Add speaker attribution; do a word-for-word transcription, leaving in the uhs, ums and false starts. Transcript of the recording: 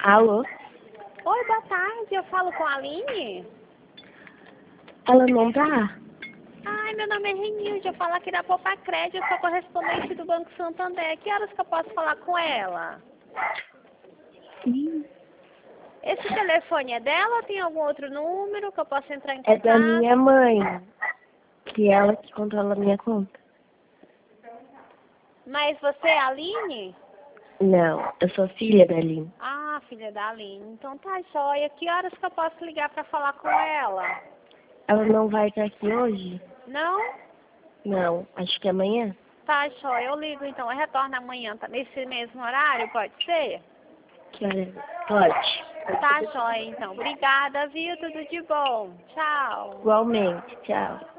Speaker 1: Alô?
Speaker 2: Oi, boa tarde. Eu falo com a Aline?
Speaker 1: Ela não tá?
Speaker 2: Ai, meu nome é Renilde. Eu falo aqui da Poupa Crédito. Eu sou correspondente do Banco Santander. Que horas que eu posso falar com ela?
Speaker 1: Sim.
Speaker 2: Esse telefone é dela ou tem algum outro número que eu possa entrar em
Speaker 1: É
Speaker 2: contato?
Speaker 1: da minha mãe, que é ela que controla a minha conta.
Speaker 2: Mas você é a Aline?
Speaker 1: Não, eu sou filha da Aline.
Speaker 2: Ah, filha da Aline. Então tá joia. Que horas que eu posso ligar pra falar com ela?
Speaker 1: Ela não vai estar aqui hoje?
Speaker 2: Não?
Speaker 1: Não, acho que é amanhã.
Speaker 2: Tá joia. Eu ligo então. Eu retorno amanhã. Tá nesse mesmo horário? Pode ser?
Speaker 1: Que hora? Pode.
Speaker 2: Tá joia então. Obrigada, viu? Tudo de bom. Tchau.
Speaker 1: Igualmente, tchau.